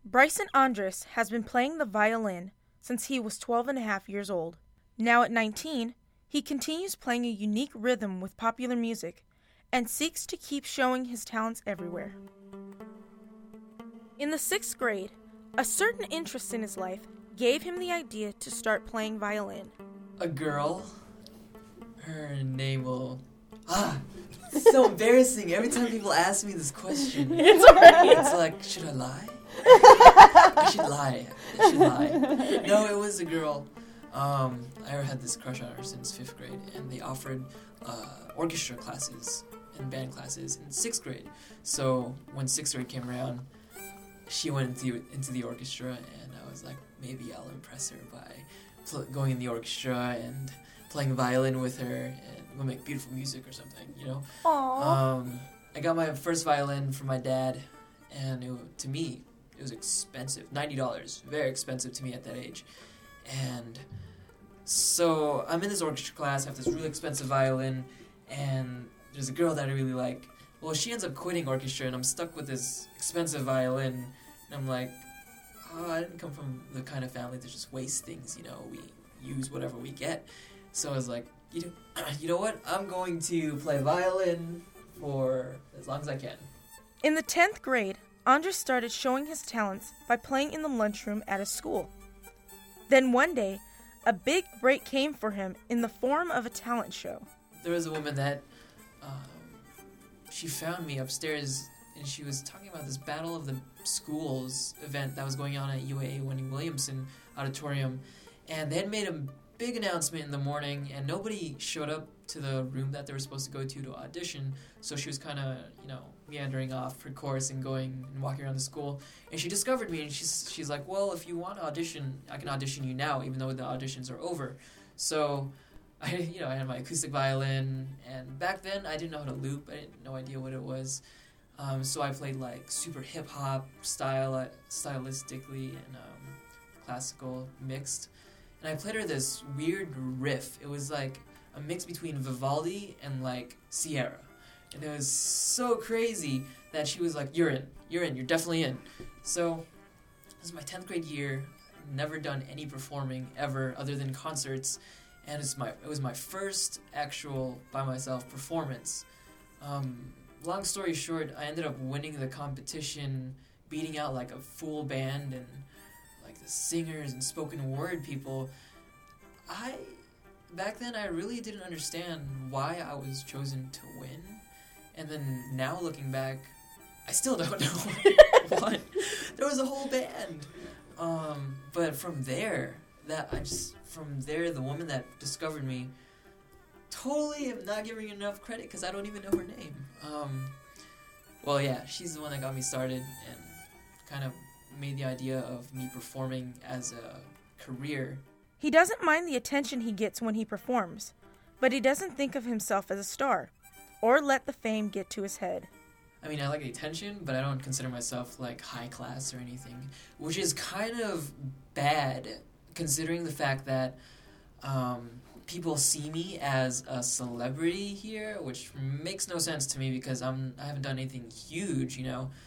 Bryson Andres has been playing the violin since he was 12 and a half years old. Now at 19, he continues playing a unique rhythm with popular music and seeks to keep showing his talents everywhere. In the 6th grade, a certain interest in his life gave him the idea to start playing violin. A girl, her name will... It's so embarrassing. Every time people ask me this question, it's like, should I lie? I should lie. No, it was a girl. I had this crush on her since 5th grade, and they offered orchestra classes and band classes in 6th grade. So when 6th grade came around, she went into the orchestra, and I was like, maybe I'll impress her by going in the orchestra and playing violin with her, and we'll make beautiful music or something, you know? Aww. I got my first violin from my dad, and to me, it was expensive. $90, very expensive to me at that age. And so I'm in this orchestra class, I have this really expensive violin, and there's a girl that I really like. Well, she ends up quitting orchestra, and I'm stuck with this expensive violin, and I'm like, I didn't come from the kind of family to just waste things, you know, we use whatever we get. So I was like, you know what, I'm going to play violin for as long as I can. In the 10th grade, Andres started showing his talents by playing in the lunchroom at his school. Then one day, a big break came for him in the form of a talent show. There was a woman that, she found me upstairs, and she was talking about this Battle of the Schools event that was going on at UAA Wendy Williamson Auditorium, and they had made a big announcement in the morning, and nobody showed up to the room that they were supposed to go to audition, so she was kind of, meandering off her course and going and walking around the school, and she discovered me, and she's like, well, if you want to audition, I can audition you now, even though the auditions are over. So I had my acoustic violin, and back then I didn't know how to loop. I had no idea what it was. So I played like super hip-hop stylistically and classical mixed. And I played her this weird riff. It was like a mix between Vivaldi and like Sierra. And it was so crazy that she was like, you're definitely in. So this is my 10th grade year. I'd never done any performing ever other than concerts. And it was my first actual, by myself, performance. Long story short, I ended up winning the competition, beating out like a full band and like the singers and spoken word people. Back then I really didn't understand why I was chosen to win. And then now looking back, I still don't know what. There was a whole band. But from there, the woman that discovered me, totally am not giving her enough credit because I don't even know her name. Well, yeah, she's the one that got me started and kind of made the idea of me performing as a career. He doesn't mind the attention he gets when he performs, but he doesn't think of himself as a star or let the fame get to his head. I mean, I like the attention, but I don't consider myself like high class or anything, which is kind of bad considering the fact that people see me as a celebrity here, which makes no sense to me because I haven't done anything huge,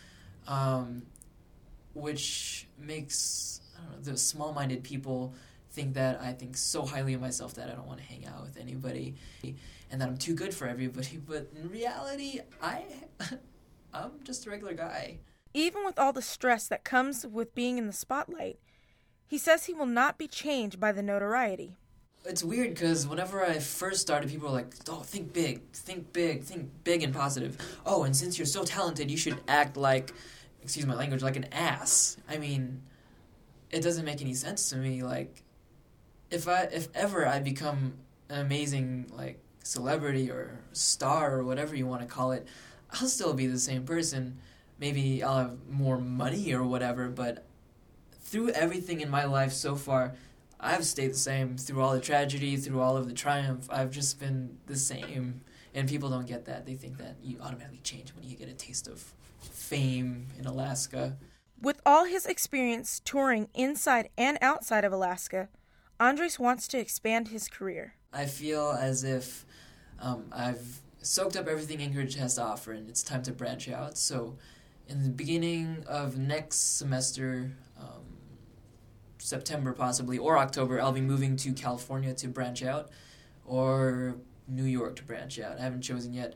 which makes the small-minded people think that I think so highly of myself that I don't want to hang out with anybody and that I'm too good for everybody. But in reality, I'm just a regular guy. Even with all the stress that comes with being in the spotlight, he says he will not be changed by the notoriety. It's weird because whenever I first started, people were like, oh, think big and positive. Oh, and since you're so talented, you should act like, excuse my language, like an ass. I mean, it doesn't make any sense to me. Like, if ever I become an amazing, like, celebrity or star or whatever you want to call it, I'll still be the same person. Maybe I'll have more money or whatever, but through everything in my life so far, I've stayed the same. Through all the tragedy, through all of the triumph, I've just been the same. And people don't get that. They think that you automatically change when you get a taste of fame in Alaska. With all his experience touring inside and outside of Alaska, Andres wants to expand his career. I feel as if I've soaked up everything Anchorage has to offer, and it's time to branch out. So in the beginning of next semester, September possibly, or October, I'll be moving to California to branch out, or New York to branch out. I haven't chosen yet.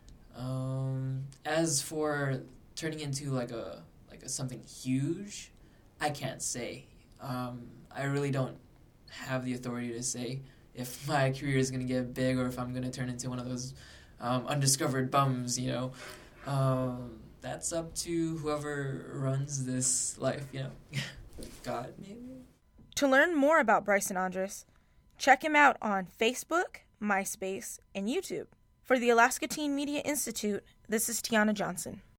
As for turning into like a something huge, I can't say. I really don't have the authority to say if my career is going to get big or if I'm going to turn into one of those undiscovered bums, you know. That's up to whoever runs this life, you know. God, maybe. To learn more about Bryson Andres, check him out on Facebook, MySpace, and YouTube. For the Alaska Teen Media Institute, this is Tiana Johnson.